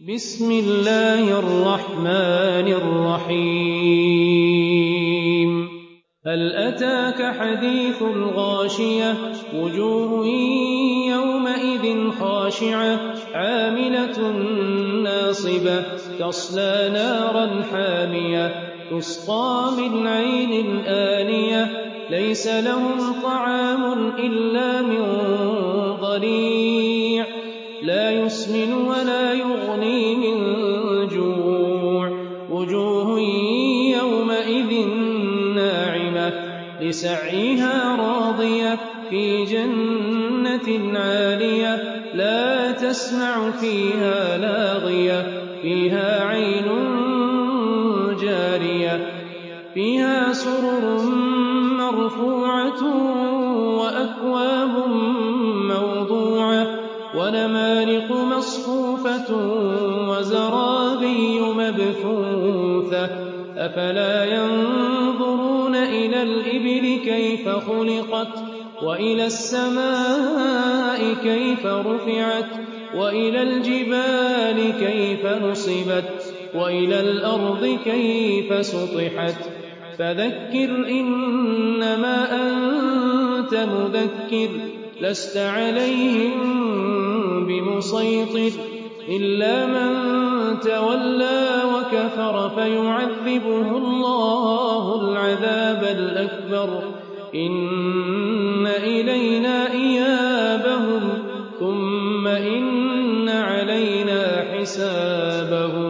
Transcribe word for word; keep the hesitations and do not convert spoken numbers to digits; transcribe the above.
بسم الله الرحمن الرحيم هل أتاك حديث الغاشية وجوه يومئذ خاشعة عاملة ناصبة تصلى نارا حامية تسقى من عين آنية ليس لهم طعام إلا من ضريع لا يسمن ولا يغني من جوع وجوه يومئذ ناعمة لسعيها راضية في جنة عالية لا تسمع فيها لاغية فيها عين جارية فيها سرر مرفوعة وأكواب موضوعة ونمارق مصفوفة وزرابي مبثوثة أفلا ينظرون إلى الإبل كيف خلقت وإلى السماء كيف رفعت وإلى الجبال كيف نصبت وإلى الأرض كيف سطحت فذكر إنما أنت مذكر لست عليهم بمسيطر إلا من تولى وكفر فيعذبه الله العذاب الأكبر إن إلينا إيابهم ثم إن علينا حسابهم